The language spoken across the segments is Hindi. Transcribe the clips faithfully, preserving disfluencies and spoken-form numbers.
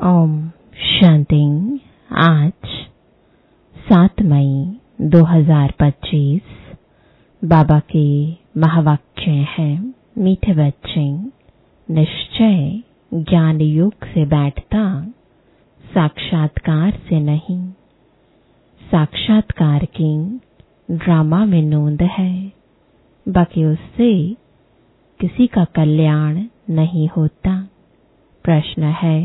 ओम शांति। आज सात मई दो हज़ार पच्चीस बाबा के महावाक्य हैं, मीठे बच्चे, निश्चय ज्ञान योग से बैठता, साक्षात्कार से नहीं। साक्षात्कार की ड्रामा में नोंद है, बाकी उससे किसी का कल्याण नहीं होता। प्रश्न है,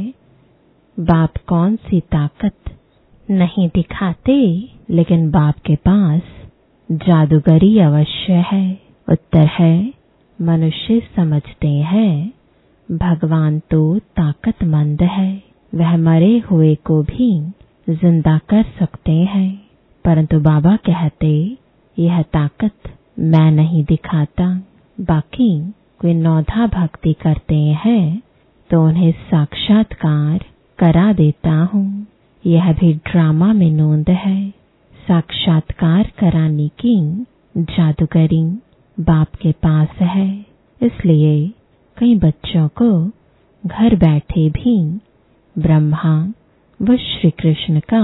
बाप कौन सी ताकत नहीं दिखाते, लेकिन बाप के पास जादूगरी अवश्य है। उत्तर है, मनुष्य समझते हैं भगवान तो ताकतमंद है, वह मरे हुए को भी जिंदा कर सकते हैं, परंतु बाबा कहते यह ताकत मैं नहीं दिखाता। बाकी कोई नौधा भक्ति करते हैं तो उन्हें साक्षात्कार करा देता हूँ। यह भी ड्रामा में नोंद है। साक्षात्कार कराने की जादूगरी बाप के पास है, इसलिए कई बच्चों को घर बैठे भी ब्रह्मा व श्री कृष्ण का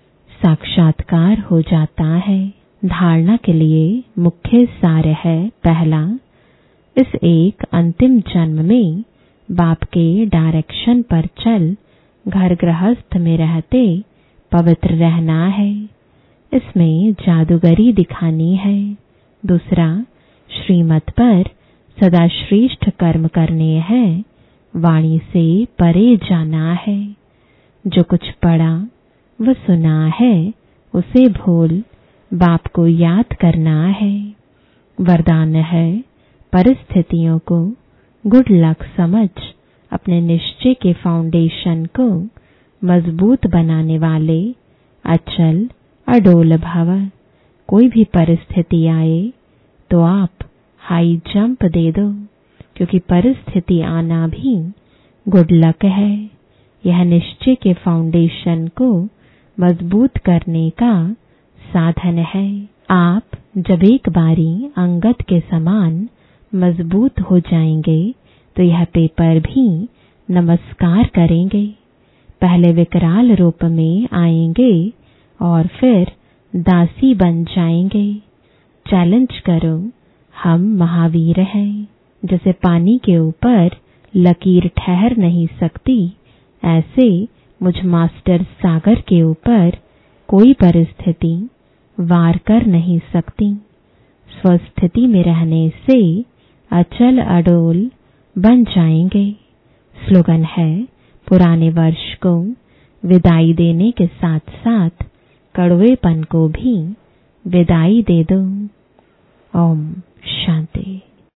साक्षात्कार हो जाता है। धारणा के लिए मुख्य सार है, पहला, इस एक अंतिम जन्म में बाप के डायरेक्शन पर चल घर गृहस्थ में रहते पवित्र रहना है, इसमें जादूगरी दिखानी है। दूसरा, श्रीमत पर सदा श्रेष्ठ कर्म करने हैं, वाणी से परे जाना है। जो कुछ पढ़ा व सुना है उसे भूल बाप को याद करना है। वरदान है, परिस्थितियों को गुड लक समझ अपने निश्चय के फाउंडेशन को मजबूत बनाने वाले अचल अडोल भव। कोई भी परिस्थिति आए तो आप हाई जंप दे दो, क्योंकि परिस्थिति आना भी गुड लक है। यह निश्चय के फाउंडेशन को मजबूत करने का साधन है। आप जब एक बारी अंगद के समान मजबूत हो जाएंगे तो यह पेपर भी नमस्कार करेंगे। पहले विकराल रूप में आएंगे और फिर दासी बन जाएंगे। चैलेंज करो, हम महावीर हैं। जैसे पानी के ऊपर लकीर ठहर नहीं सकती, ऐसे मुझ मास्टर सागर के ऊपर कोई परिस्थिति वार कर नहीं सकती। स्वस्थिति में रहने से अचल अडोल बन जाएंगे। स्लोगन है, पुराने वर्ष को विदाई देने के साथ साथ कड़वेपन को भी विदाई दे दो। ओम शांति।